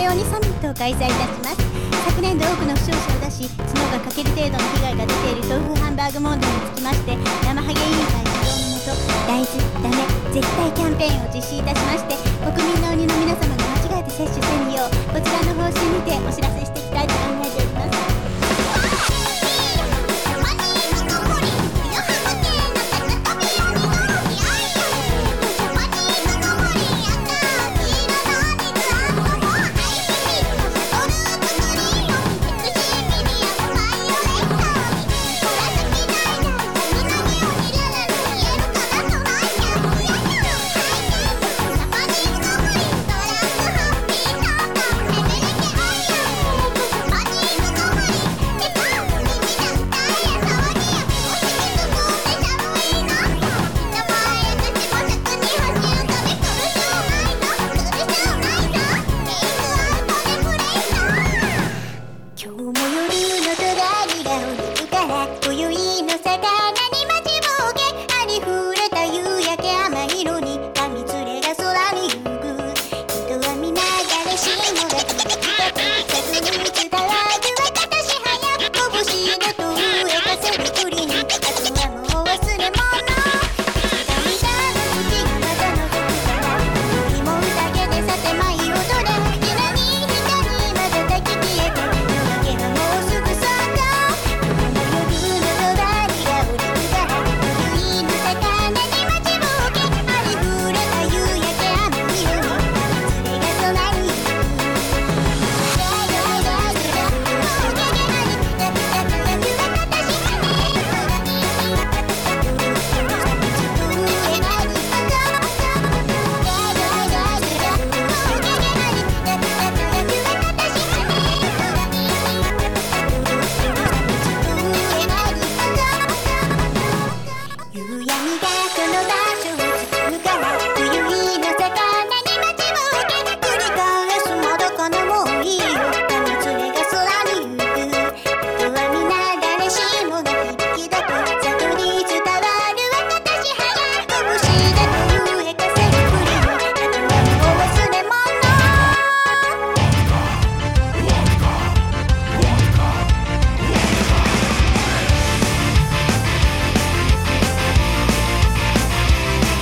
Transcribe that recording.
ようにサミットを開催いたします。昨年度多くの負傷者を出し、角が欠ける程度の被害が出ている豆腐ハンバーグ問題につきまして、生ハゲ委員会主導のもと、大豆ダメ絶対キャンペーンを実施いたしまして、国民の鬼の皆様が間違えて接種せんよう、こちらの方針にてお知らせしていきたいと考えております。